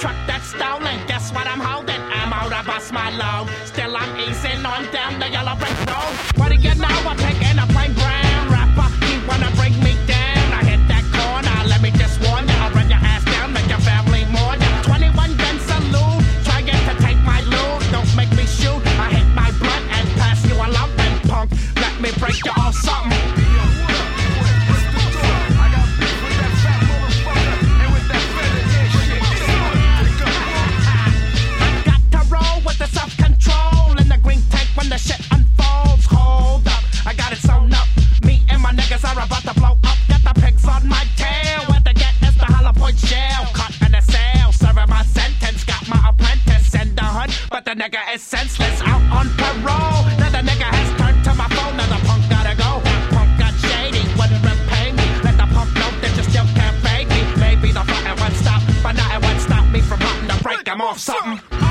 truck that's stolen. Guess what I'm holding? I'm out to bust my load. Still I'm easing on down the yellow brick road. What do you know? I'm taking a plain brown rapper. You wanna bring me down? I hit that corner. Let me just warn you. I'll run your ass down, make your family mourn you. 21 gun salute. Trying to take my loot. Don't make me shoot. I hit my blunt and pass you a lump and punk. Let me break you off something. The shit unfolds, hold up, I got it sewn up. Me and my niggas are about to blow up. Got the pigs on my tail. What they get is the hollow point shell. Cut in a sale, serving my sentence. Got my apprentice in the hood, but the nigga is senseless. Out on parole, now the nigga has turned to my phone. Now the punk gotta go. That punk got shady, wouldn't repay me. Let the punk know that you still can't fade me. Maybe the fighting won't stop, but nothing won't stop me from wanting to break him off something.